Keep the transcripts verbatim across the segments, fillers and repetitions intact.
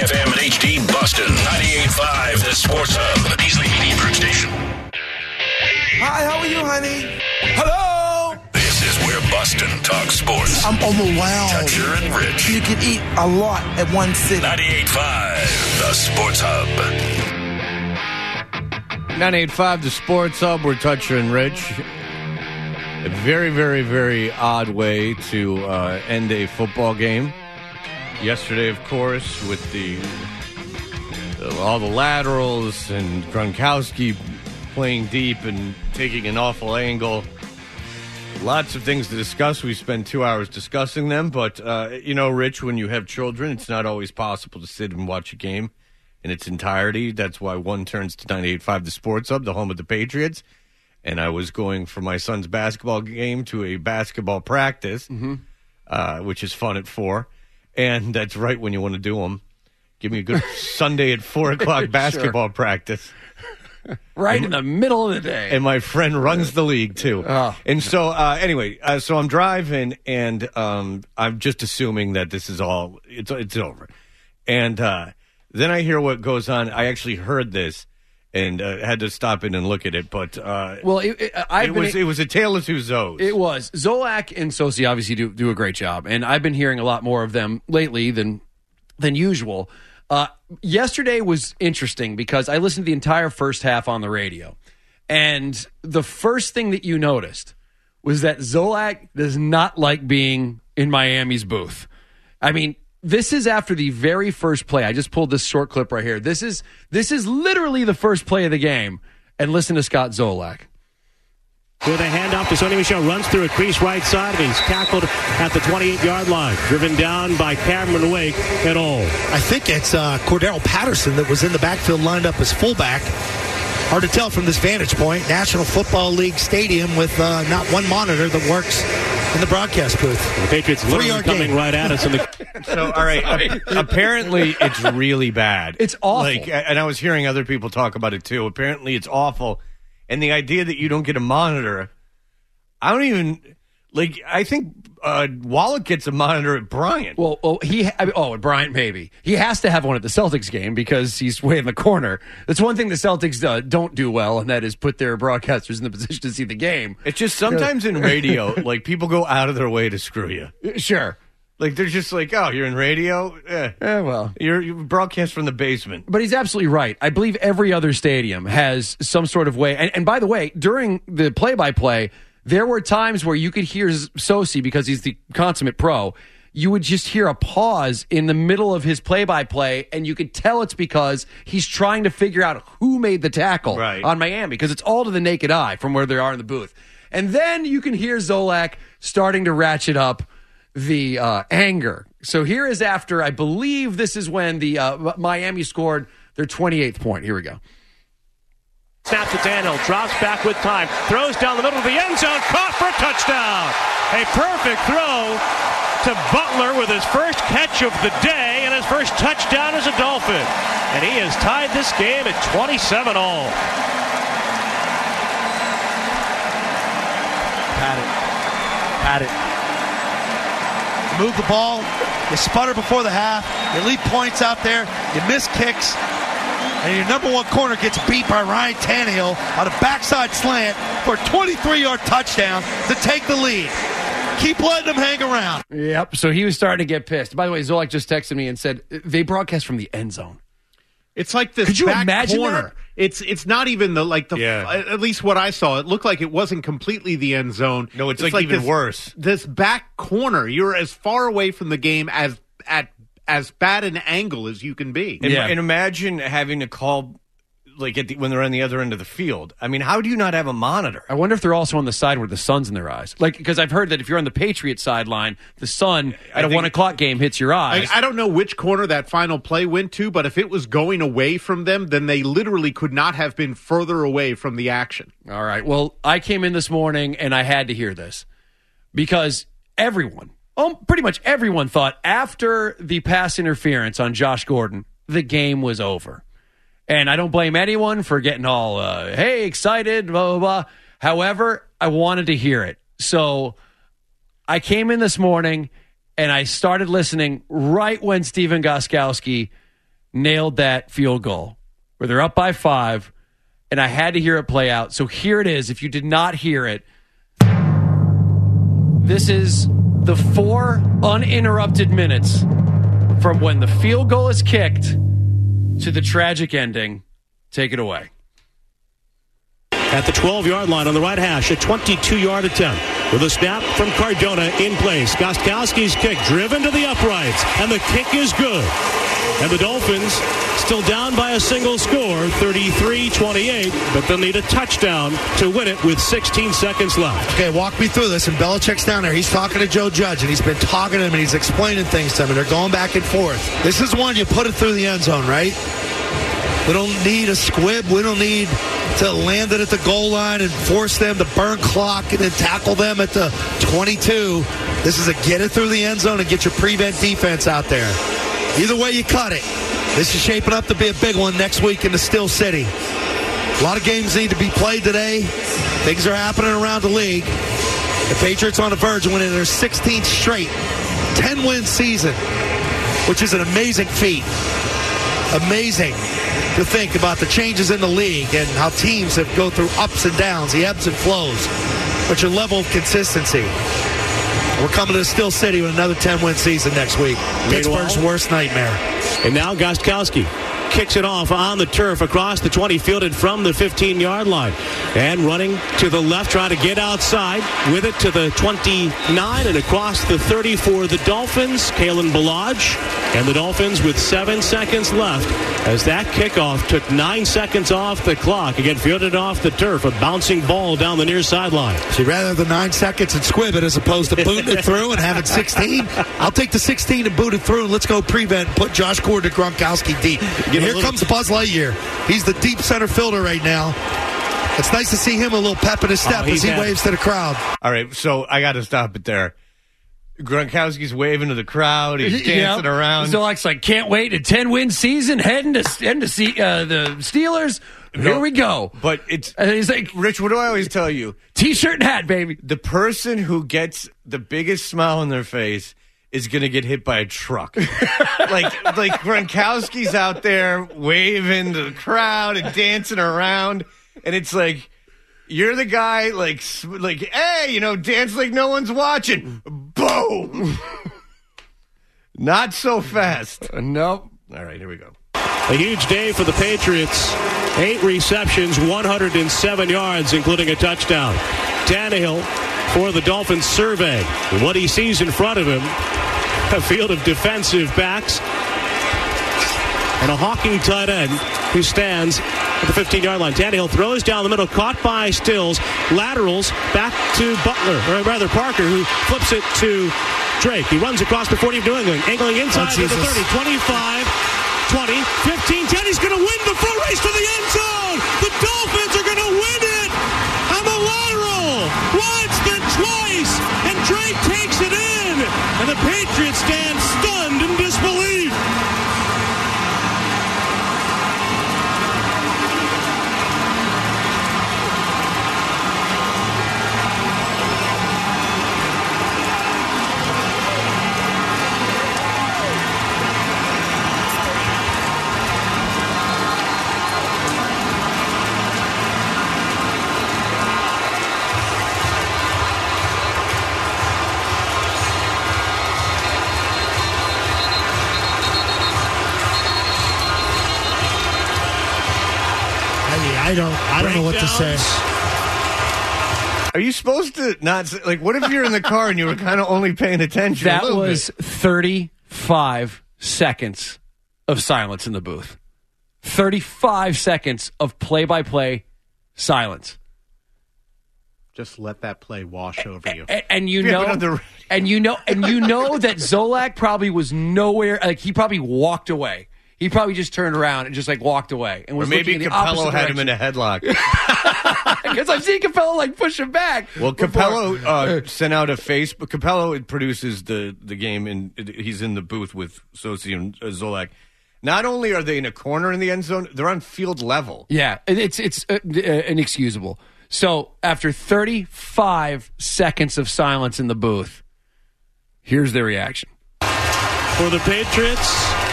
F M and H D Boston. ninety-eight point five, the Sports Hub. The Beasley Media Group Station. Hi, how are you, honey? Hello? This is where Boston talks sports. I'm overwhelmed. Toucher and Rich. You can eat a lot at one sitting. ninety-eight point five, the Sports Hub. ninety-eight point five, the Sports Hub. We're Toucher and Rich. A very, very, very odd way to uh, end a football game. Yesterday, of course, with the uh, all the laterals and Gronkowski playing deep and taking an awful angle. Lots of things to discuss. We spent two hours discussing them. But, uh, you know, Rich, when you have children, it's not always possible to sit and watch a game in its entirety. That's why one turns to ninety-eight point five, the Sports Hub, the home of the Patriots. And I was going for my son's basketball game to a basketball practice, mm-hmm. uh, which is fun at four. And that's right when you want to do them. Give me a good Sunday at four o'clock basketball sure. practice. Right and, in the middle of the day. And my friend runs the league, too. Oh. And so, uh, anyway, uh, so I'm driving, and um, I'm just assuming that this is all, it's, it's over. And uh, then I hear what goes on. I actually heard this. And uh, had to stop in and look at it, but uh, well, it, it, I've it been, was it was a tale of two Zoes. It was Zolak and Sosi obviously do do a great job, and I've been hearing a lot more of them lately than than usual. Uh, yesterday was interesting because I listened to the entire first half on the radio, and the first thing that you noticed was that Zolak does not like being in Miami's booth. I mean. This is after the very first play. I just pulled this short clip right here. This is this is literally the first play of the game. And listen to Scott Zolak. With a handoff to Sonny Michel, runs through a crease right side, and he's tackled at the twenty-eight-yard line. Driven down by Cameron Wake et al. I think it's uh, Cordero Patterson that was in the backfield lined up as fullback. Hard to tell from this vantage point. National Football League Stadium with uh, not one monitor that works in the broadcast booth. The Patriots literally coming game. right at us. In the so, all right, uh, apparently it's really bad. It's awful. Like, and I was hearing other people talk about it, too. Apparently it's awful. And the idea that you don't get a monitor, I don't even, like, I think uh, Wallach gets a monitor at Bryant. Well, well he I mean, oh, at Bryant maybe. He has to have one at the Celtics game because he's way in the corner. That's one thing the Celtics uh, don't do well, and that is put their broadcasters in the position to see the game. It's just sometimes in radio, like, people go out of their way to screw you. Sure. Like, they're just like, oh, you're in radio? Eh, eh well. You're, you broadcast from the basement. But he's absolutely right. I believe every other stadium has some sort of way. And, and by the way, during the play-by-play, there were times where you could hear Sosi, because he's the consummate pro, you would just hear a pause in the middle of his play-by-play, and you could tell it's because he's trying to figure out who made the tackle right. on Miami, because it's all to the naked eye from where they are in the booth. And then you can hear Zolak starting to ratchet up the uh, anger. So here is after, I believe this is when the uh, Miami scored their twenty-eighth point. Here we go. Snaps to Tannehill, drops back with time, throws down the middle of the end zone, caught for a touchdown. A perfect throw to Butler with his first catch of the day and his first touchdown as a Dolphin. And he has tied this game at twenty-seven all. Pat it. Pat it. You move the ball, you sputter before the half, you leave points out there, you miss kicks, and your number one corner gets beat by Ryan Tannehill on a backside slant for a twenty-three-yard touchdown to take the lead. Keep letting them hang around. Yep, so he was starting to get pissed. By the way, Zolak just texted me and said they broadcast from the end zone. It's like this Could you back imagine corner. that? It's it's not even the like the Yeah. at least what I saw. It looked like it wasn't completely the end zone. No, it's, like, even this, worse. This back corner, you're as far away from the game as at as bad an angle as you can be. And, Yeah. and imagine having to call, like, at the, when they're on the other end of the field. I mean, how do you not have a monitor? I wonder if they're also on the side where the sun's in their eyes. Like, because I've heard that if you're on the Patriots sideline, the sun I at a think- one o'clock game hits your eyes. I, I don't know which corner that final play went to, but if it was going away from them, then they literally could not have been further away from the action. All right. Well, I came in this morning and I had to hear this because everyone, oh, pretty much everyone thought after the pass interference on Josh Gordon, the game was over. And I don't blame anyone for getting all, uh, hey, excited, blah, blah, blah. However, I wanted to hear it. So I came in this morning and I started listening right when Stephen Gostkowski nailed that field goal where they're up by five, and I had to hear it play out. So here it is. If you did not hear it, this is the four uninterrupted minutes from when the field goal is kicked to the tragic ending. Take it away. At the twelve-yard line on the right hash, a twenty-two-yard attempt with a snap from Cardona in place. Gostkowski's kick driven to the uprights, and the kick is good. And the Dolphins still down by a single score, thirty-three twenty-eight, but they'll need a touchdown to win it with sixteen seconds left. Okay, walk me through this. And Belichick's down there. He's talking to Joe Judge, and he's been talking to him, and he's explaining things to him, and they're going back and forth. This is one you put it through the end zone, right? We don't need a squib. We don't need to land it at the goal line and force them to burn clock and then tackle them at the twenty-two. This is a get it through the end zone and get your prevent defense out there. Either way you cut it, this is shaping up to be a big one next week in the Steel City. A lot of games need to be played today. Things are happening around the league. The Patriots on the verge of winning their sixteenth straight ten-win season, which is an amazing feat. Amazing to think about the changes in the league and how teams have go through ups and downs, the ebbs and flows, but your level of consistency. We're coming to the Steel City with another ten-win season next week. Pittsburgh's worst nightmare. And now Gostkowski kicks it off on the turf across the twenty, fielded from the fifteen-yard line. And running to the left, trying to get outside with it to the twenty-nine and across the thirty for the Dolphins, Kalen Ballage. And the Dolphins with seven seconds left as that kickoff took nine seconds off the clock. Again, fielded off the turf, a bouncing ball down the near sideline. So you'd rather have the nine seconds and squib it as opposed to booting it through and having sixteen? I'll take the sixteen and boot it through, and let's go prevent and put Josh Gordon to Gronkowski deep. And here comes Buzz Lightyear. He's the deep center fielder right now. It's nice to see him a little pep in his step oh, as he waves to the crowd. All right, so I got to stop it there. Gronkowski's waving to the crowd. He's dancing yep. around. Zolak's like, can't wait. A ten-win season, heading to, heading to see uh, the Steelers. Here no, we go. But it's... And he's like... Rich, what do I always tell you? T-shirt and hat, baby. The person who gets the biggest smile on their face is going to get hit by a truck. like like Gronkowski's out there waving to the crowd and dancing around. And it's like... You're the guy, like, like, hey, you know, dance like no one's watching. Boom! Not so fast. Uh, nope. All right, here we go. A huge day for the Patriots. Eight receptions, one hundred seven yards, including a touchdown. Tannehill for the Dolphins survey. What he sees in front of him, a field of defensive backs and a hawking tight end who stands at the fifteen-yard line. Tannehill throws down the middle, caught by Stills, laterals back to Butler, or rather Parker, who flips it to Drake. He runs across the forty of New England, angling inside oh, to the thirty, twenty-five, twenty, fifteen, ten. He's going to win the full race to the end zone. The Dolphins are going to win it on the lateral. Once, then twice, and Drake takes it in, and the Patriots stand stunned in disbelief. I don't, I don't know what to say. Are you supposed to not say, like, what if you're in the car and you were kind of only paying attention? That a little was bit? thirty-five seconds of silence in the booth. thirty-five seconds of play-by-play silence. Just let that play wash over you. And, and you know, the... and you know, and you know that Zolak probably was nowhere. Like he probably walked away. He probably just turned around and just like walked away. And was or maybe Capello had him in a headlock. Because I've seen Capello like push him back. Well, Capello uh, sent out a Facebook. Capello produces the, the game, and he's in the booth with Sosi and uh, Zolak. Not only are they in a corner in the end zone, they're on field level. Yeah, it's it's uh, uh, inexcusable. So after thirty-five seconds of silence in the booth, here's their reaction. For the Patriots,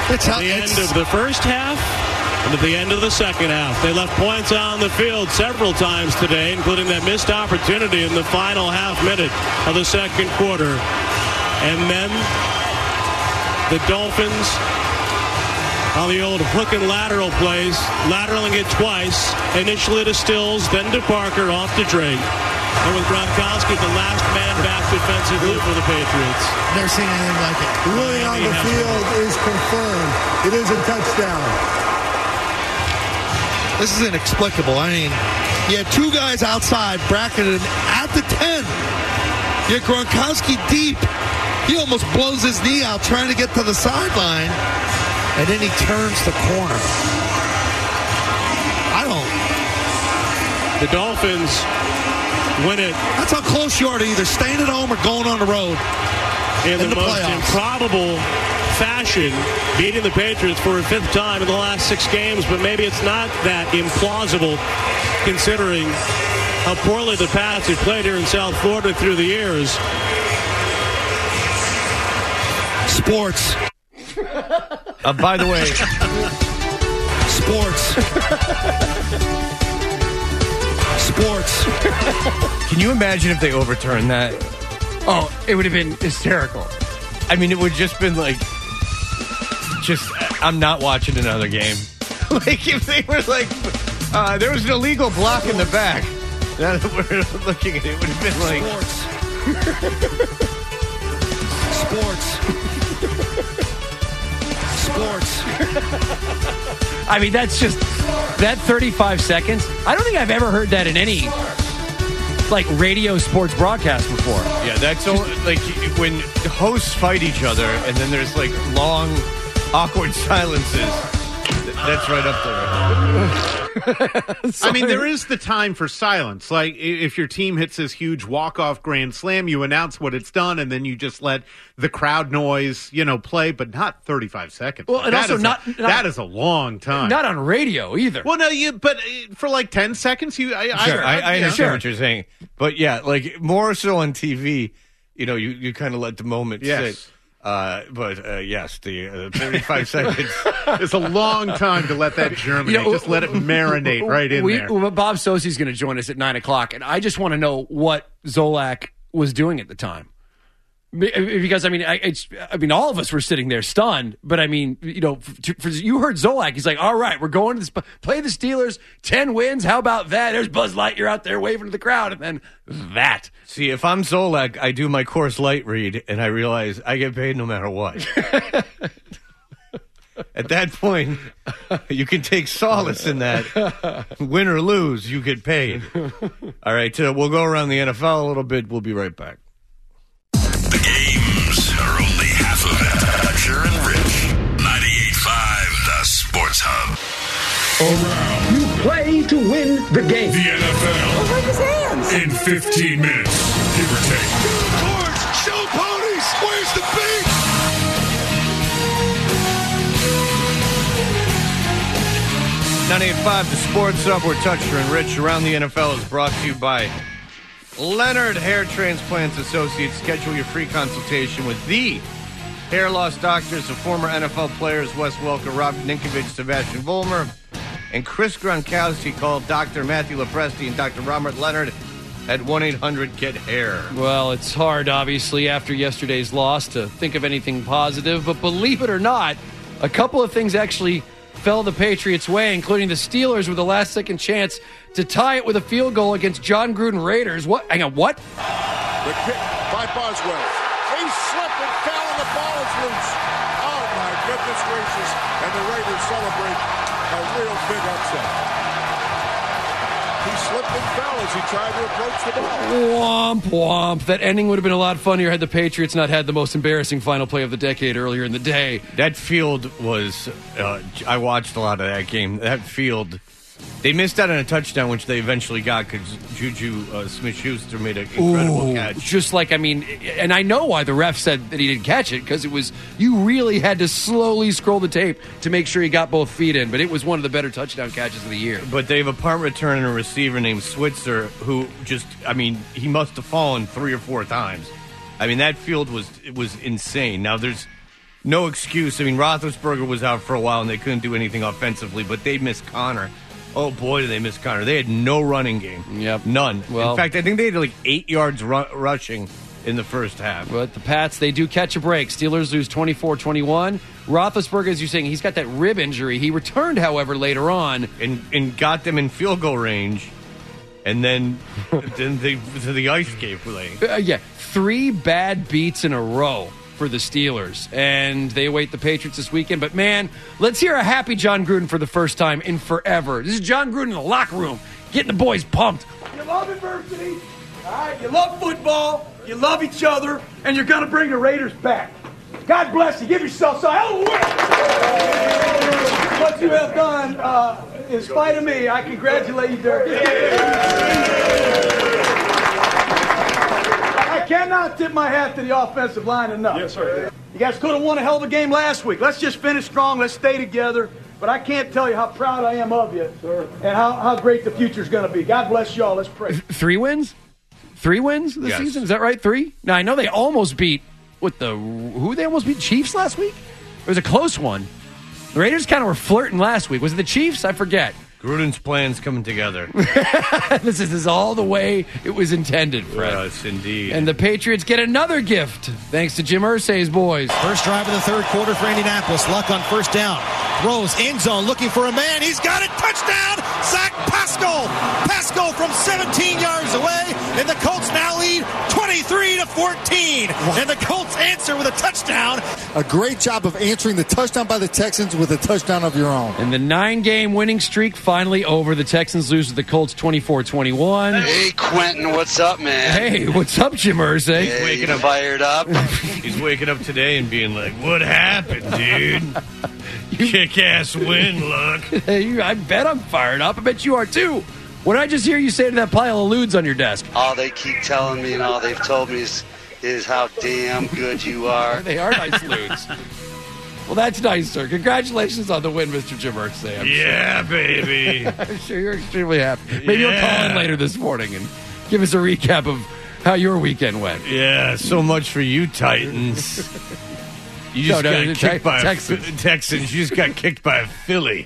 It's at the end of the first half and at the end of the second half. They left points on the field several times today, including that missed opportunity in the final half minute of the second quarter. And then the Dolphins on the old hook and lateral plays, lateraling it twice, initially to Stills, then to Parker, off to Drake. And with Gronkowski, the last man back defensively for the Patriots. Never seen anything like it. The ruling on the field is confirmed. It is a touchdown. This is inexplicable. I mean, you had two guys outside bracketed at the ten. You had Gronkowski deep. He almost blows his knee out trying to get to the sideline. And then he turns the corner. I don't. The Dolphins win it. That's how close you are to either staying at home or going on the road. In, in the, the most playoffs. improbable fashion, beating the Patriots for a fifth time in the last six games, but maybe it's not that implausible considering how poorly the Pats have played here in South Florida through the years. Sports. Uh, by the way, sports. Sports. Can you imagine if they overturned that? Oh, it would have been hysterical. I mean, it would just been like, just, I'm not watching another game. Like, if they were like, uh, there was an illegal block in the back. Now that we're looking at it, it would have been like. Sports. Sports. I mean, that's just, that thirty-five seconds, I don't think I've ever heard that in any, like, radio sports broadcast before. Yeah, that's all, like, when hosts fight each other and then there's, like, long, awkward silences. That's right up there. I mean, there is the time for silence. Like, if your team hits this huge walk-off grand slam, you announce what it's done, and then you just let the crowd noise, you know, play, but not thirty-five seconds. Well, and that also is not, a, not that is a long time. Not on radio either. Well, no, you but for like ten seconds, you. I, sure, I, I, I understand sure. what you're saying, but yeah, like more so on T V, you know, you, you kind of let the moment yes. sit. Uh, but uh, yes, the uh, thirty-five seconds is a long time to let that germinate. You know, just let it marinate right in we, there. Bob Sosi's going to join us at nine o'clock, and I just want to know what Zolak was doing at the time. Because I mean, I, it's, I mean, all of us were sitting there stunned. But I mean, you know, for, for, you heard Zolak. He's like, "All right, we're going to this, play the Steelers. Ten wins. How about that?" There's Buzz Lightyear out there waving to the crowd, and then that. See, if I'm Zolak, I do my Coors Light read, and I realize I get paid no matter what. At that point, you can take solace in that. Win or lose, you get paid. All right, uh, we'll go around the N F L a little bit. We'll be right back. The games are only half of it. Dutcher and Rich. ninety-eight point five, the Sports Hub. Around. You play to win the game. The N F L. Oh, break his hands. In fifteen minutes, give or take. George, show ponies. Where's the beat? ninety-eight point five, the Sports Hub, where Toucher and Rich around the N F L is brought to you by Leonard Hair Transplants Associates. Schedule your free consultation with the hair loss doctors of former N F L players Wes Welker, Rob Ninkovich, Sebastian Vollmer, and Chris Gronkowski. Call Doctor Matthew Lepresti and Doctor Robert Leonard at one eight hundred get hair. Well, it's hard, obviously, after yesterday's loss to think of anything positive. But believe it or not, a couple of things actually fell the Patriots' way, including the Steelers with a last-second chance to tie it with a field goal against John Gruden Raiders. What? Hang on, what? The kick by Boswell. He slipped and fell, and the ball is loose. Oh, my goodness gracious. And the Raiders celebrate a real big upset. He slipped and fell as he tried to approach the ball. Womp, womp. That ending would have been a lot funnier had the Patriots not had the most embarrassing final play of the decade earlier in the day. That field was, uh, I watched a lot of that game. That field, they missed out on a touchdown, which they eventually got because Juju uh, Smith-Schuster made an incredible Ooh, catch. Just like, I mean, and I know why the ref said that he didn't catch it, because it was, you really had to slowly scroll the tape to make sure he got both feet in, but it was one of the better touchdown catches of the year. But they have a punt return and a receiver named Switzer who just, I mean, he must have fallen three or four times. I mean, that field was it was insane. Now, there's no excuse. I mean, Roethlisberger was out for a while, and they couldn't do anything offensively, but they missed Connor. Oh, boy, did they miss Connor. They had no running game. Yep. None. Well, in fact, I think they had like eight yards ru- rushing in the first half. But the Pats, they do catch a break. Steelers lose twenty-four twenty-one. Roethlisberger, as you're saying, he's got that rib injury. He returned, however, later on. And, and got them in field goal range. And then, then they to the ice skate play. Uh, yeah, three bad beats in a row for the Steelers. And they await the Patriots this weekend. But, man, let's hear a happy John Gruden for the first time in forever. This is John Gruden in the locker room, getting the boys pumped. You love adversity, all right? You love football, you love each other, and you're going to bring the Raiders back. God bless you. Give yourself some. Hallelujah. What you have done, uh, in spite of me, I congratulate you, Dirk. I cannot tip my hat to the offensive line enough. Yes, sir. You guys could have won a hell of a game last week. Let's just finish strong. Let's stay together. But I can't tell you how proud I am of you, sir, and how, how great the future's going to be. God bless you all. Let's pray. Three wins? Three wins this Yes. season? Is that right? Three? Now, I know they almost beat, what the, who they almost beat? Chiefs last week? It was a close one. The Raiders kind of were flirting last week. Was it the Chiefs? I forget. Gruden's plan's coming together. this, is, this is all the way it was intended, Fred. Yes, indeed. And the Patriots get another gift, thanks to Jim Irsay's boys. First drive of the third quarter for Indianapolis. Luck on first down. Throws end zone looking for a man. He's got it. Touchdown. Zach Pascal. Pascal from seventeen yards away. And the Colts now lead twenty-three to fourteen. And the Colts answer with a touchdown. A great job of answering the touchdown by the Texans with a touchdown of your own. And the nine-game winning streak finally over. The Texans lose to the Colts twenty-four twenty-one. Hey, Quentin, what's up, man? Hey, what's up, Jim Irsay? Hey, waking you up fired up? He's waking up today and being like, what happened, dude? Kick-ass win, Luck. Hey, I bet I'm fired up. I bet you are, too. What did I just hear you say to that pile of lewds on your desk? All they keep telling me and all they've told me is, is how damn good you are. They are nice lewds. Well, that's nice, sir. Congratulations on the win, Mister Jim Irsay. I'm Yeah, sure. baby. I'm sure you're extremely happy. Maybe you'll Yeah. call in later this morning and give us a recap of how your weekend went. Yeah, so much for you, Titans. You just No, no, got the kicked Te- by Texans. a Texans. You just got kicked by a Philly.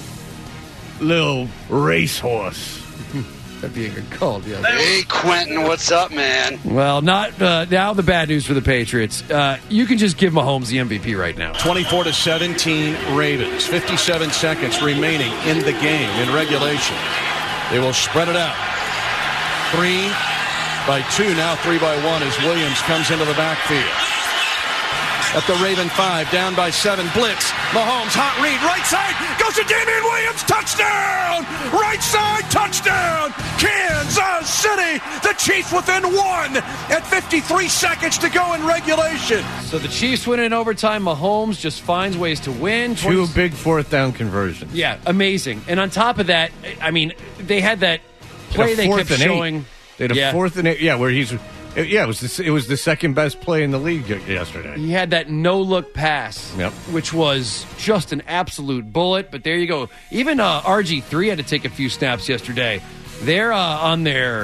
Little racehorse. That'd be a good call, yeah. Hey, Quentin, what's up, man? Well, not uh, now. The bad news for the Patriots. Uh, you can just give Mahomes the M V P right now. twenty-four to seventeen Ravens. fifty-seven seconds remaining in the game in regulation. They will spread it out. Three by two, now three by one as Williams comes into the backfield. At the Raven five, down by seven, blitz. Mahomes, hot read, right side, goes to Damian Williams, touchdown! Right side, touchdown! Kansas City, the Chiefs within one at fifty-three seconds to go in regulation. So the Chiefs win in overtime. Mahomes just finds ways to win. Two big fourth down conversions. Yeah, amazing. And on top of that, I mean, they had that play They they had a kept fourth and eight. showing. They had a Yeah. fourth and eight. Yeah, where he's. Yeah, it was the, it was the second best play in the league yesterday. He had that no-look pass, Yep. which was just an absolute bullet. But there you go. Even uh, R G three had to take a few snaps yesterday. They're uh, on their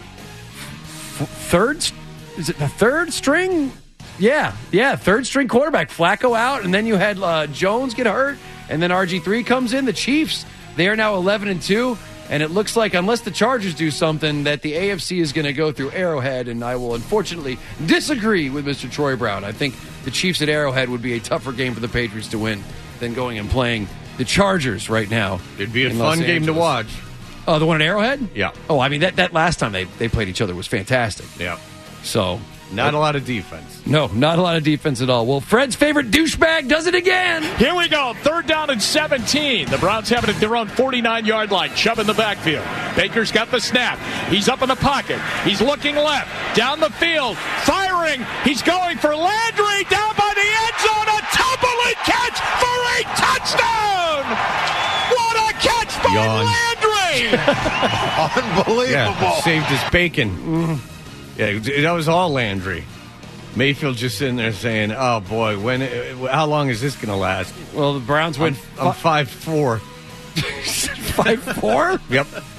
f- third. Is it the third string? Yeah, yeah, third string quarterback. Flacco out, and then you had uh, Jones get hurt, and then R G three comes in. The Chiefs, they are now eleven and two. And it looks like, unless the Chargers do something, that the A F C is going to go through Arrowhead, and I will unfortunately disagree with Mister Troy Brown. I think the Chiefs at Arrowhead would be a tougher game for the Patriots to win than going and playing the Chargers right now. It'd be a in fun Los game to Angeles. watch. Oh, the one at Arrowhead? Yeah. Oh, I mean, that, that last time they, they played each other was fantastic. Yeah. So. Not a lot of defense. No, not a lot of defense at all. Well, Fred's favorite douchebag does it again. Here we go. Third down and seventeen. The Browns have it at their own forty-nine-yard line. Chubb in the backfield. Baker's got the snap. He's up in the pocket. He's looking left. Down the field. Firing. He's going for Landry. Down by the end zone. A tumbling catch for a touchdown. What a catch by Yawn. Landry. Unbelievable. Yeah, saved his bacon. Mm. Yeah, that was all Landry. Mayfield just sitting there saying, "Oh boy, when? How long is this going to last?" Well, the Browns win. I'm, I'm five four. Five four? Yep.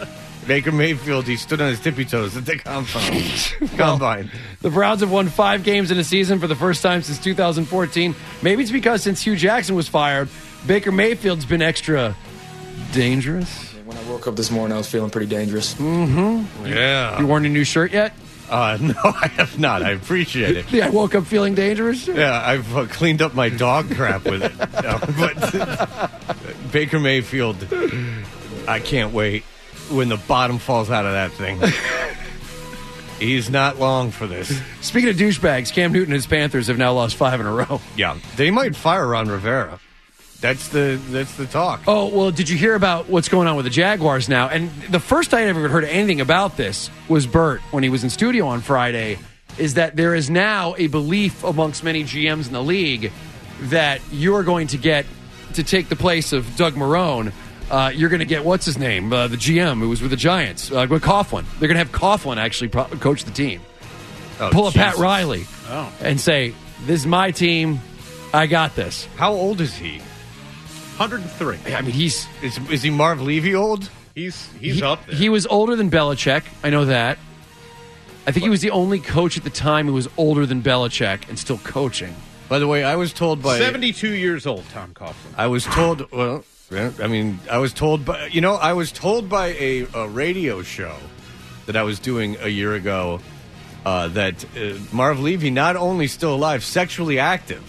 Baker Mayfield, he stood on his tippy toes at the combine. combine. The Browns have won five games in a season for the first time since two thousand fourteen. Maybe it's because since Hugh Jackson was fired, Baker Mayfield's been extra dangerous. When I woke up this morning, I was feeling pretty dangerous. Mm-hmm. Yeah. You worn a new shirt yet? Uh, no, I have not. I appreciate it. Yeah, I woke up feeling dangerous? Yeah, I've uh, cleaned up my dog crap with it. No, but Baker Mayfield, I can't wait when the bottom falls out of that thing. He's not long for this. Speaking of douchebags, Cam Newton and his Panthers have now lost five in a row. Yeah, they might fire Ron Rivera. That's the that's the talk. Oh, well, did you hear about what's going on with the Jaguars now? And the first I ever heard anything about this was Bert, when he was in studio on Friday, is that there is now a belief amongst many G Ms in the league that you're going to get to take the place of Doug Marrone. Uh, you're going to get, what's his name, uh, the G M who was with the Giants, uh, with Coughlin. They're going to have Coughlin actually pro- coach the team. Oh, Pull a Jesus. Pat Riley oh. and say, this is my team, I got this. How old is he? one hundred three. I mean, he's... Is, is he Marv Levy old? He's he's he, up there. He was older than Belichick. I know that. I think he was the only coach at the time who was older than Belichick and still coaching. By the way, I was told by... seventy-two years old, Tom Coughlin. I was told... Well, I mean, I was told by... You know, I was told by a, a radio show that I was doing a year ago uh, that uh, Marv Levy not only still alive, sexually active.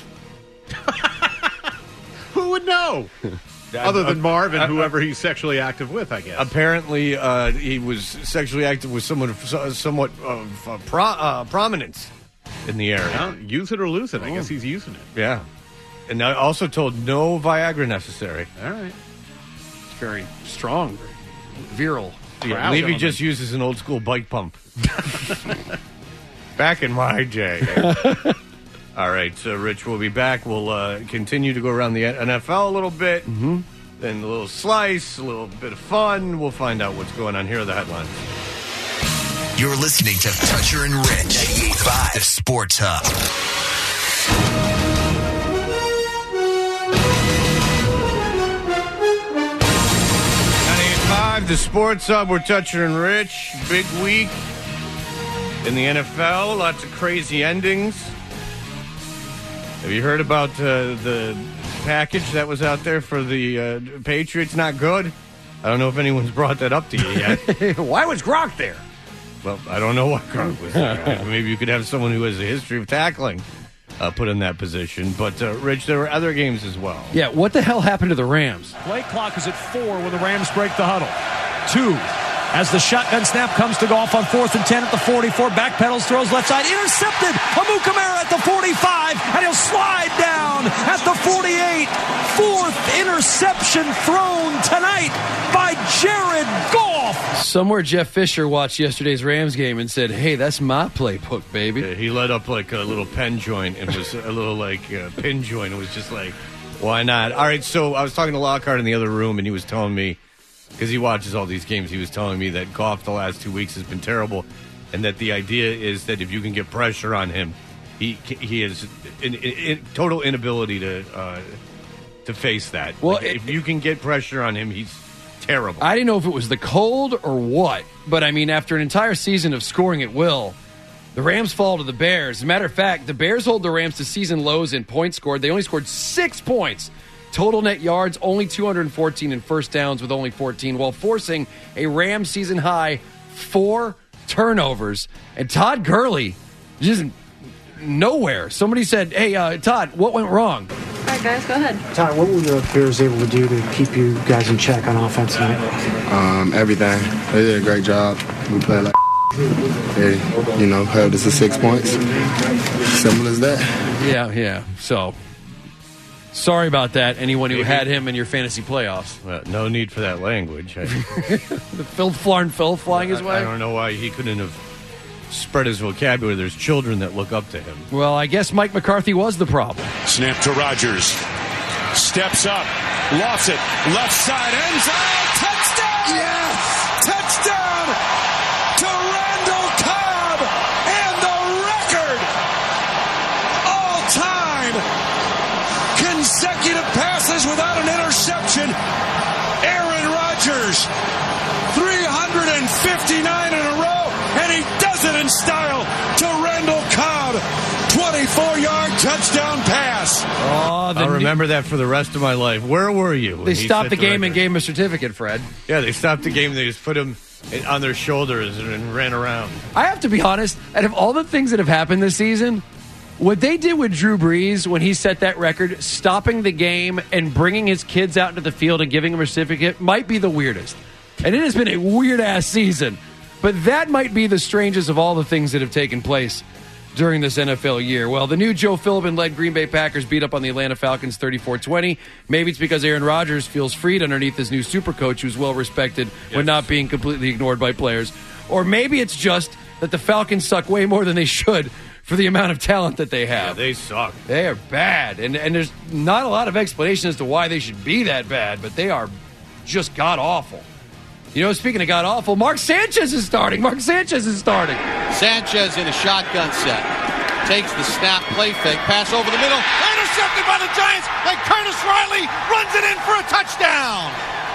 Who would know? Other than Marv and whoever he's sexually active with, I guess. Apparently, uh, he was sexually active with someone of somewhat of uh, pro, uh, prominence in the area. Well, use it or lose it. I oh. guess he's using it. Yeah. And I also told no Viagra necessary. All right. It's very strong, virile. Yeah, Levy just uses an old school bike pump. Back in my day. All right, so Rich will be back. We'll uh, continue to go around the N F L a little bit. Mm-hmm. Then a little slice, a little bit of fun. We'll find out what's going on. Here are the headlines. You're listening to Toucher and Rich, ninety-eight point five, the Sports Hub. ninety-eight point five, the Sports Hub. We're Toucher and Rich. Big week in the N F L. Lots of crazy endings. Have you heard about uh, the package that was out there for the uh, Patriots? Not good. I don't know if anyone's brought that up to you yet. Why was Gronk there? Well, I don't know why Gronk was there. Maybe you could have someone who has a history of tackling uh, put in that position. But, uh, Rich, there were other games as well. Yeah, what the hell happened to the Rams? Play clock is at four when the Rams break the huddle. Two. As the shotgun snap comes to go off on fourth and ten at the forty-four. Backpedals, throws left side. Intercepted. Amukamara at the forty-five. And he'll slide down at the forty-eight. Fourth interception thrown tonight by Jared Goff. Somewhere Jeff Fisher watched yesterday's Rams game and said, hey, that's my playbook, baby. Yeah, he let up like a little pen joint and was a little like uh, pin joint. It was just like, why not? All right, so I was talking to Lockhart in the other room, and he was telling me, because he watches all these games, he was telling me that Goff the last two weeks has been terrible, and that the idea is that if you can get pressure on him, he he has in, in, in, total inability to uh, to face that. Well, like, it, if you can get pressure on him, he's terrible. I didn't know if it was the cold or what, but I mean, after an entire season of scoring at will, the Rams fall to the Bears. As a matter of fact, the Bears hold the Rams to season lows in points scored. They only scored six points. Total net yards, only two hundred fourteen, and first downs with only fourteen, while forcing a Rams season high four turnovers. And Todd Gurley, just nowhere. Somebody said, hey, uh, Todd, what went wrong? All right, guys, go ahead. Todd, what were the Bears able to do to keep you guys in check on offense tonight? Um, everything. They did a great job. We played like they, you know, held us to six points. Simple as that. Yeah, yeah. So... sorry about that, anyone who had him in your fantasy playoffs. Well, no need for that language. I, the Phil Flarn Phil flying his way? I don't know why he couldn't have spread his vocabulary. There's children that look up to him. Well, I guess Mike McCarthy was the problem. Snap to Rodgers. Steps up. Lofts it. Left side. End zone. Touchdown! Yes! Touchdown! To Randall Cobb! And the record! All-time consecutive passes without an interception. Aaron Rodgers, three hundred thirty-four-yard touchdown pass. Oh, I'll remember that for the rest of my life. Where were you? when They he stopped set the game record? and gave him a certificate, Fred. Yeah, they stopped the game. They just put him on their shoulders and, and ran around. I have to be honest, out of all the things that have happened this season, what they did with Drew Brees when he set that record, stopping the game and bringing his kids out into the field and giving them a certificate, might be the weirdest. And it has been a weird-ass season. But that might be the strangest of all the things that have taken place during this N F L year. Well, the new Joe Philbin-led Green Bay Packers beat up on the Atlanta Falcons thirty-four twenty. Maybe it's because Aaron Rodgers feels freed underneath his new super coach who's well-respected yes. when not being completely ignored by players. Or maybe it's just that the Falcons suck way more than they should for the amount of talent that they have. Yeah, they suck. They are bad. And, and there's not a lot of explanation as to why they should be that bad, but they are just god-awful. You know, speaking of god-awful, Mark Sanchez is starting. Mark Sanchez is starting. Sanchez in a shotgun set. Takes the snap, play fake, pass over the middle. Intercepted by the Giants, and Curtis Riley runs it in for a touchdown.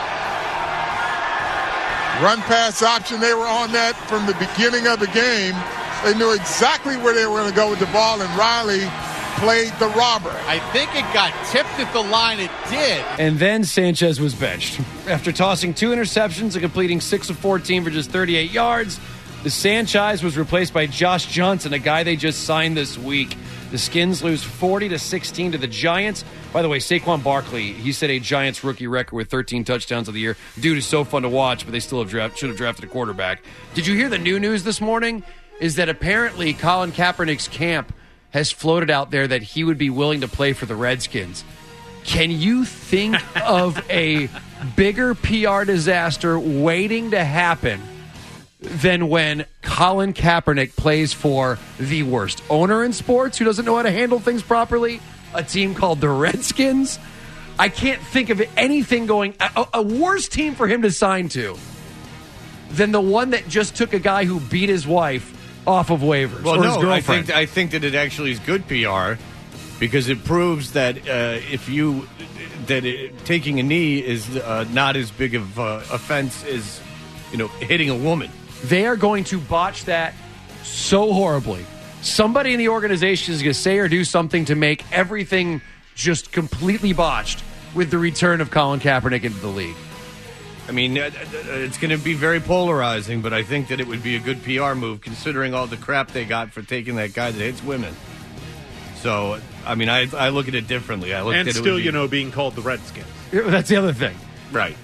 Run pass option, they were on that from the beginning of the game. They knew exactly where they were going to go with the ball, and Riley played the robber. I think it got tipped at the line. It did. And then Sanchez was benched. After tossing two interceptions and completing six of fourteen for just thirty-eight yards, the Sanchez was replaced by Josh Johnson, a guy they just signed this week. The Skins lose forty to sixteen to the Giants. By the way, Saquon Barkley, he set a Giants rookie record with thirteen touchdowns of the year. Dude is so fun to watch, but they still have draft, should have drafted a quarterback. Did you hear the new news this morning? Is that apparently Colin Kaepernick's camp has floated out there that he would be willing to play for the Redskins. Can you think of a bigger P R disaster waiting to happen than when Colin Kaepernick plays for the worst owner in sports who doesn't know how to handle things properly, a team called the Redskins? I can't think of anything going, a, a worse team for him to sign to than the one that just took a guy who beat his wife off of waivers. Well, or no, his girlfriend. I think I think that it actually is good P R because it proves that uh, if you that it, taking a knee is uh, not as big of uh, offense as you know hitting a woman. They are going to botch that so horribly. Somebody in the organization is going to say or do something to make everything just completely botched with the return of Colin Kaepernick into the league. I mean, it's going to be very polarizing, but I think that it would be a good P R move considering all the crap they got for taking that guy that hits women. So, I mean, I I look at it differently. I look and at still, it be, you know, being called the Redskins. That's the other thing. Right.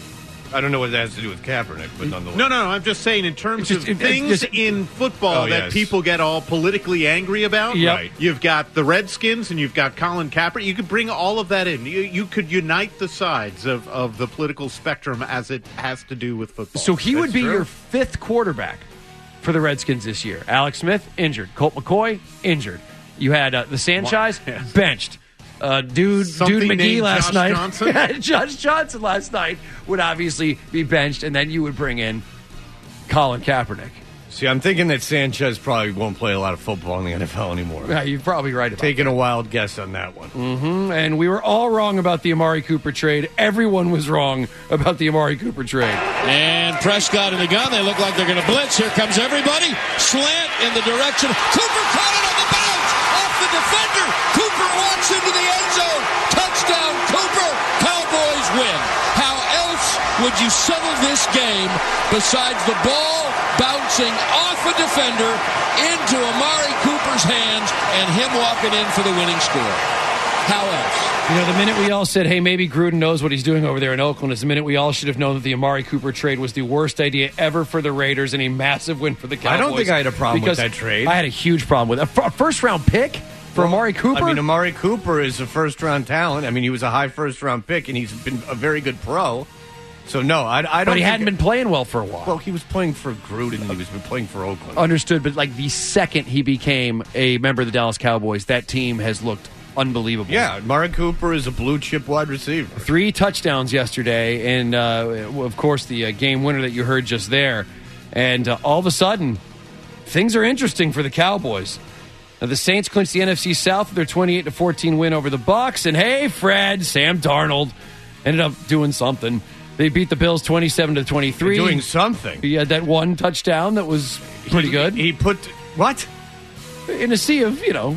I don't know what that has to do with Kaepernick, but nonetheless. No, no, no. I'm just saying in terms Just- of it- it- things just- in football Oh, that yes. people get all politically angry about. Yep. Right. You've got the Redskins and you've got Colin Kaepernick. You could bring all of that in. You, you could unite the sides of, of the political spectrum as it has to do with football. So he would That's be true. your fifth quarterback for the Redskins this year. Alex Smith, injured. Colt McCoy, injured. You had uh, the Sanchez, Yes. benched. Uh, dude, Something dude McGee named last Josh night. Johnson? Josh Johnson last night would obviously be benched, and then you would bring in Colin Kaepernick. See, I'm thinking that Sanchez probably won't play a lot of football in the N F L anymore. Yeah, you're probably right about Taking a wild guess on that one. Mm-hmm. And we were all wrong about the Amari Cooper trade. Everyone was wrong about the Amari Cooper trade. And Prescott in the gun. They look like they're going to blitz. Here comes everybody. Slant in the direction. Cooper caught it on the bounce. Off the defender. Cooper walks into the end zone. Touchdown, Cooper. Cowboys win. How else would you settle this game besides the ball bouncing off a defender into Amari Cooper's hands and him walking in for the winning score? How else? You know, the minute we all said, hey, maybe Gruden knows what he's doing over there in Oakland is the minute we all should have known that the Amari Cooper trade was the worst idea ever for the Raiders and a massive win for the Cowboys. I don't think I had a problem with because that trade. I had a huge problem with it. A first-round pick for Well, Amari Cooper? I mean, Amari Cooper is a first-round talent. I mean, he was a high first-round pick, and he's been a very good pro. So, no, I, I don't But he think hadn't been playing well for a while. Well, he was playing for Gruden, and he was been playing for Oakland. Understood, but like the second he became a member of the Dallas Cowboys, that team has looked unbelievable. Yeah, Amari Cooper is a blue-chip wide receiver. Three touchdowns yesterday, and uh, of course the uh, game winner that you heard just there. And uh, all of a sudden, things are interesting for the Cowboys. Now, the Saints clinched the N F C South with their twenty-eight to fourteen win over the Bucs. And hey, Fred, Sam Darnold ended up doing something. They beat the Bills twenty-seven to twenty-three. Doing something. He had that one touchdown that was pretty he, good. He put what in a sea of you know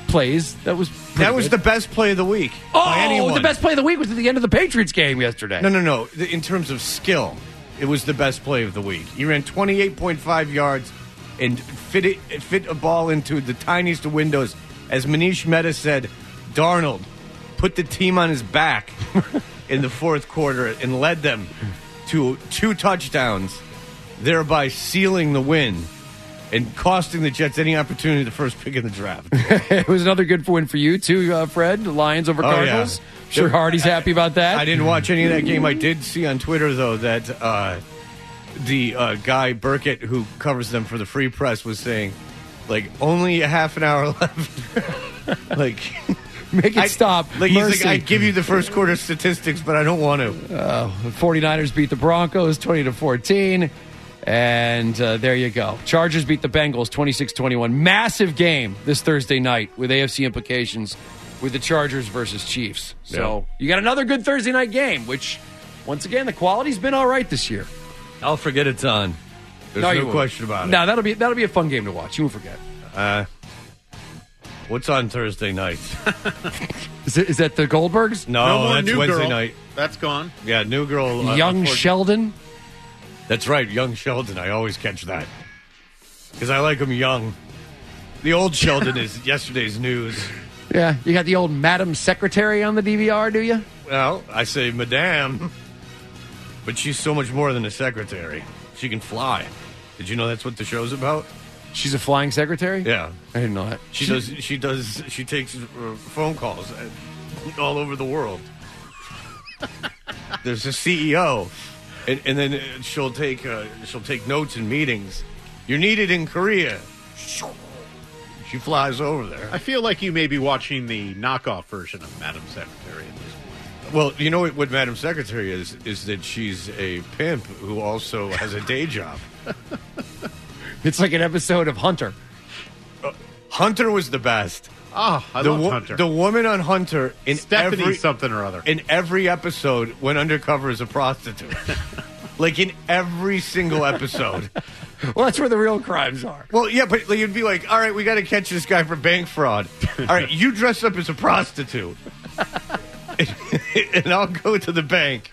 plays. That was that was good. the best play of the week. Oh, by anyone. the best play of the week was at the end of the Patriots game yesterday. No, no, no. In terms of skill, it was the best play of the week. He ran twenty-eight point five yards and fit it, fit a ball into the tiniest of windows. As Manish Mehta said, Darnold put the team on his back in the fourth quarter and led them to two touchdowns, thereby sealing the win and costing the Jets any opportunity the first pick in the draft. It was another good win for you, too, uh, Fred. The Lions over Cardinals. Oh, yeah. Sure Hardy's happy about that. I didn't watch any of that game. I did see on Twitter, though, that uh, the uh, guy, Burkett, who covers them for the Free Press, was saying, like, only a half an hour left. like... Make it I, stop. Like he's Mercy. like, I give you the first quarter statistics, but I don't want to. Uh, the 49ers beat the Broncos twenty to fourteen. And uh, there you go. Chargers beat the Bengals twenty-six twenty-one. Massive game this Thursday night with A F C implications with the Chargers versus Chiefs. So yeah. You got another good Thursday night game, which, once again, the quality's been all right this year. I'll forget it's on. There's no, no question about it. No, that'll be that'll be a fun game to watch. You won't forget. Uh, what's on Thursday night? is, it, is that the Goldbergs? No, no more that's New Wednesday Girl. night. That's gone. Yeah, New Girl. Uh, Young Sheldon. That's right, Young Sheldon. I always catch that because I like him young. The old Sheldon is yesterday's news. Yeah, you got the old Madam Secretary on the D V R, do you? Well, I say Madame, but she's so much more than a secretary. She can fly. Did you know that's what the show's about? She's a flying secretary? Yeah. I didn't know that. She, she does. She does. She takes uh, phone calls all over the world. There's a C E O, and, and then she'll take uh, she'll take notes in meetings. You're needed in Korea. She flies over there. I feel like you may be watching the knockoff version of Madam Secretary at this point. Well, you know what, what Madam Secretary is? Is that she's a pimp who also has a day job. It's like an episode of Hunter. Uh, Hunter was the best. Oh, I the love wo- Hunter. The woman on Hunter in Stephanie every something or other. In every episode went undercover as a prostitute. Like in every single episode. Well, that's where the real crimes are. Well, yeah, but you'd be like, all right, we got to catch this guy for bank fraud. All right, you dress up as a prostitute. and, and I'll go to the bank.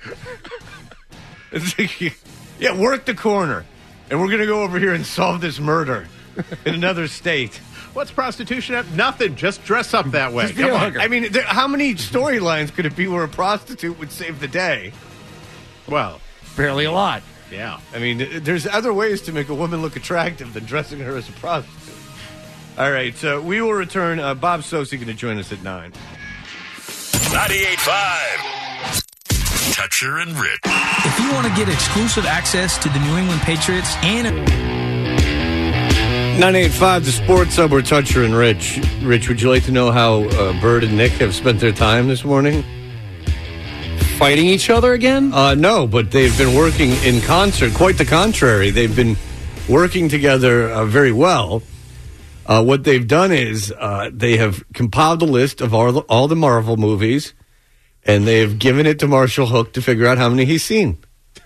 It's like, yeah, work the corner. And we're going to go over here and solve this murder in another state. What's prostitution at? Nothing. Just dress up that way. Come on. I mean, there, how many storylines could it be where a prostitute would save the day? Well, barely a lot. Yeah. I mean, there's other ways to make a woman look attractive than dressing her as a prostitute. All right, so we will return. Uh, Bob Sosi going to join us at nine. ninety-eight point five. Toucher and Rich. If you want to get exclusive access to the New England Patriots and ninety-eight point five, the Sports Hub, we're Toucher and Rich. Rich, would you like to know how uh, Bird and Nick have spent their time this morning? Fighting each other again? Uh, no, but they've been working in concert. Quite the contrary. They've been working together uh, very well. Uh, what they've done is uh, they have compiled a list of all the, all the Marvel movies, and they've given it to Marshall Hook to figure out how many he's seen.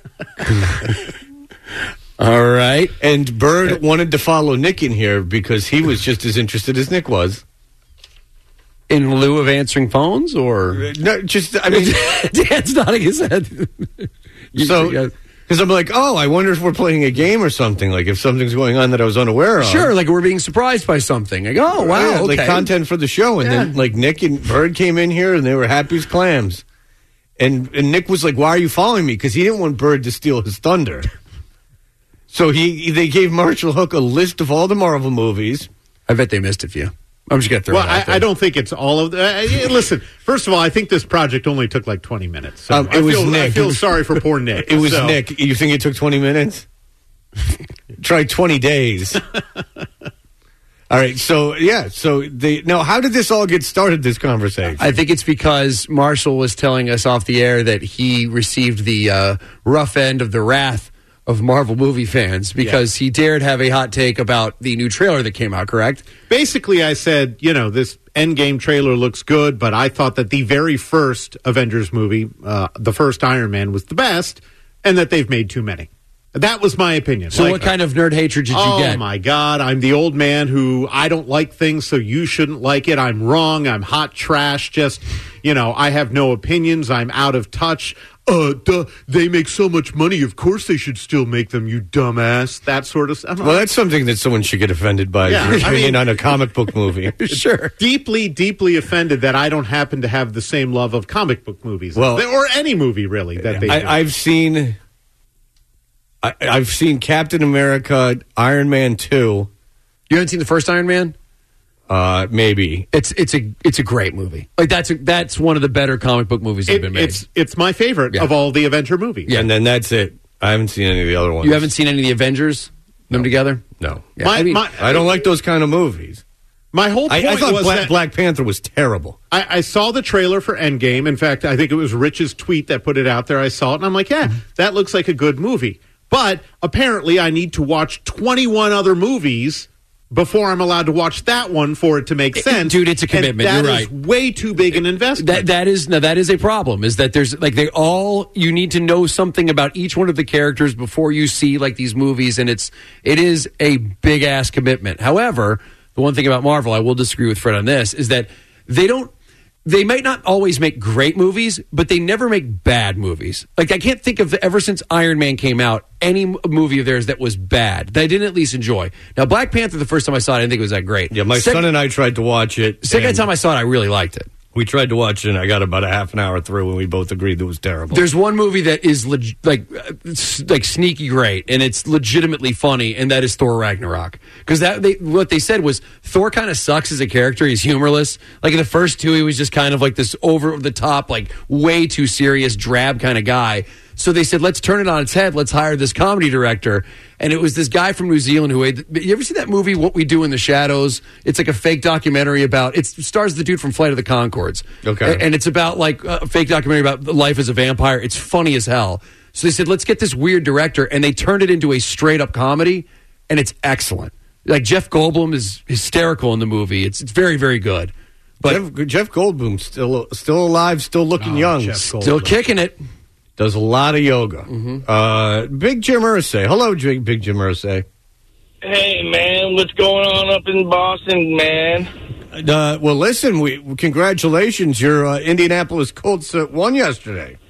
All right. And Bird wanted to follow Nick in here because he was just as interested as Nick was. In lieu of answering phones, or no? Just I mean, Dan's nodding his head. So, because I'm like, oh, I wonder if we're playing a game or something. Like if something's going on that I was unaware of. Sure, like we're being surprised by something. Like, oh wow, yeah, okay. like content for the show. And Yeah. then like Nick and Bird came in here and they were happy as clams. And and Nick was like, why are you following me? Because he didn't want Bird to steal his thunder. So he they gave Marshall Hook a list of all the Marvel movies. I bet they missed a few. I'm just going to throw well, it out I, there. I don't think it's all of the. Uh, listen, first of all, I think this project only took like twenty minutes. So Um, it I was feel, Nick. I feel sorry for poor Nick. It was so. Nick. You think it took twenty minutes? Try twenty days. All right. So, yeah. So, they now, how did this all get started, this conversation? I think it's because Marshall was telling us off the air that he received the uh, rough end of the wrath of Marvel movie fans because yeah. he dared have a hot take about the new trailer that came out, correct? Basically, I said, you know, this Endgame trailer looks good, but I thought that the very first Avengers movie, uh, the first Iron Man, was the best, and that they've made too many. That was my opinion. So like, what kind of nerd hatred did you oh get? Oh, my God. I'm the old man who I don't like things, so you shouldn't like it. I'm wrong. I'm hot trash. Just, you know, I have no opinions. I'm out of touch. Uh, duh, they make so much money. Of course they should still make them, you dumbass. That sort of stuff. Well, that's something that someone should get offended by. Yeah, Your I opinion mean- on a comic book movie. Sure. Deeply, deeply offended that I don't happen to have the same love of comic book movies. Well- or any movie, really, that they do. I, I've seen... I, I've seen Captain America, Iron Man two. You haven't seen the first Iron Man? Uh, maybe. It's it's a it's a great movie. Like that's a, that's one of the better comic book movies that have It- been made. it's, it's my favorite Yeah. of all the Avenger movies. Yeah, and then that's it. I haven't seen any of the other ones. You haven't seen any of the Avengers? Them together? No. Yeah, My- I mean, my- I don't like those kind of movies. My whole I, point I thought was Black, that Black Panther was terrible. I, I saw the trailer for Endgame. In fact, I think it was Rich's tweet that put it out there. I saw it, and I'm like, yeah, that looks like a good movie. But apparently I need to watch twenty-one other movies before I'm allowed to watch that one for it to make sense. Dude, it's a commitment. And that You're is right. way too big an investment. That that is now that is a problem. Is that there's like they all you need to know something about each one of the characters before you see like these movies, and it's it is a big ass commitment. However, the one thing about Marvel, I will disagree with Fred on this, is that they don't. They might not always make great movies, but they never make bad movies. Like, I can't think of, ever since Iron Man came out, any m- movie of theirs that was bad, that I didn't at least enjoy. Now, Black Panther, the first time I saw it, I didn't think it was that great. Yeah, my Second- son and I tried to watch it. Second and time I saw it, I really liked it. We tried to watch it, and I got about a half an hour through, and we both agreed it was terrible. There's one movie that is leg- like uh, s- like sneaky great, and it's legitimately funny, and that is Thor Ragnarok. Because that they, what they said was Thor kind of sucks as a character. He's humorless. Like in the first two, he was just kind of like this over the top, like way too serious, drab kind of guy. So they said, let's turn it on its head. Let's hire this comedy director. And it was this guy from New Zealand who had, you ever see that movie, What We Do in the Shadows? It's like a fake documentary about, it stars the dude from Flight of the Conchords. Okay. A- And it's about like a fake documentary about life as a vampire. It's funny as hell. So they said, let's get this weird director. And they turned it into a straight up comedy. And it's excellent. Like Jeff Goldblum is hysterical in the movie. It's, it's very, very good. But Jeff, Jeff Goldblum still still alive, still looking Oh, young, Jeff still Goldblum. kicking it. does a lot of yoga. Uh, Big Jim Irsay, hello, Big Big Jim Irsay. Hey, man, what's going on up in Boston, man? Uh, well, listen, we congratulations, your uh, Indianapolis Colts uh, won yesterday.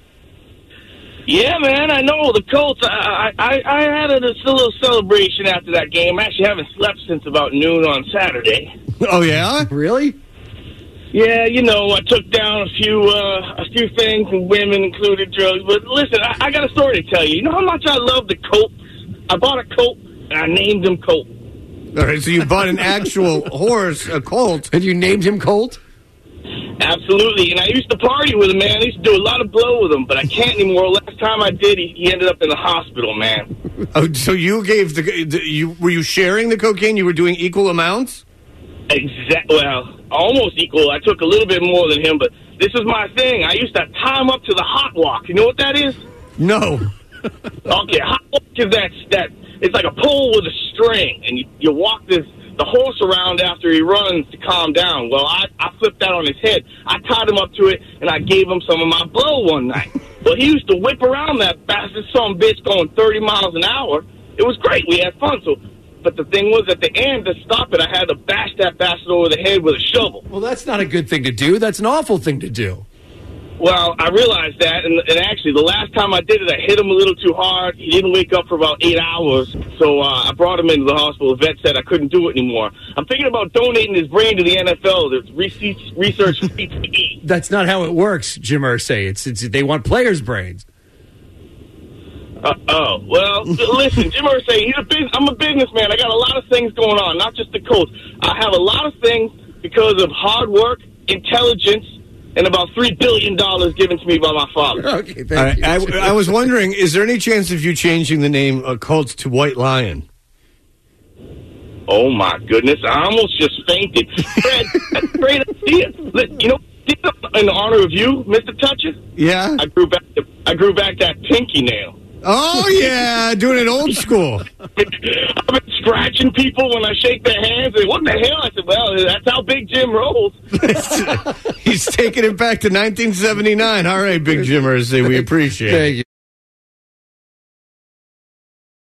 Yeah, man, I know the Colts. I I, I had a, a little celebration after that game. I actually haven't slept since about noon on Saturday. Oh yeah, really? Yeah, you know, I took down a few uh, a few things, and women included drugs. But listen, I, I got a story to tell you. You know how much I love the Colts? I bought a Colt, and I named him Colt. All right, so you bought an actual horse, a colt, and you named him Colt? Absolutely, and I used to party with him, man. I used to do a lot of blow with him, but I can't anymore. Last time I did, he, he ended up in the hospital, man. Oh, so you gave the, the you were you sharing the cocaine? You were doing equal amounts? Exactly. Well, almost equal. I took a little bit more than him, but this is my thing. I used to tie him up to the hot walk. You know what that is? No. Okay, hot walk is that that it's like a pole with a string, and you, you walk this the horse around after he runs to calm down. Well, I, I flipped that on his head. I tied him up to it, and I gave him some of my blow one night. Well, he used to whip around that bastard son of a bitch going thirty miles an hour. It was great. We had fun. So, but the thing was, at the end, to stop it, I had to bash that bastard over the head with a shovel. Well, that's not a good thing to do. That's an awful thing to do. Well, I realized that, and, and actually, the last time I did it, I hit him a little too hard. He didn't wake up for about eight hours, so uh, I brought him into the hospital. The vet said I couldn't do it anymore. I'm thinking about donating his brain to the N F L. There's research, research free to eat. That's not how it works, Jim Irsay. It's, it's they want players' brains. Uh, oh, well, listen, Jim Irsay, he's a bus- I'm a businessman. I got a lot of things going on, not just the Colts. I have a lot of things because of hard work, intelligence, and about three billion dollars given to me by my father. Okay, thank All right, you. I, I was wondering, is there any chance of you changing the name uh, Colts to White Lion? Oh, my goodness. I almost just fainted. Fred, that's a great idea. You know, in honor of you, Mister Toucher, Yeah? I grew back I grew back that pinky nail. Oh, yeah, doing it old school. I've been scratching people when I shake their hands. And what the hell? I said, well, that's how Big Jim rolls. He's taking it back to nineteen seventy-nine. All right, Big Jim Irsay, we appreciate it. Thank you.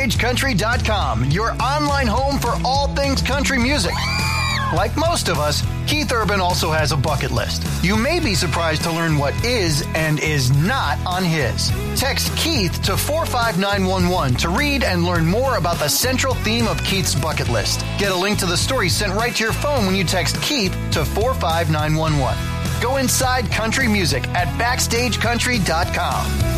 backstage country dot com, your online home for all things country music. Like most of us, Keith Urban also has a bucket list. You may be surprised to learn what is and is not on his. Text Keith to four five nine one one to read and learn more about the central theme of Keith's bucket list. Get a link to the story sent right to your phone when you text Keith to four five nine one one. Go inside country music at backstage country dot com.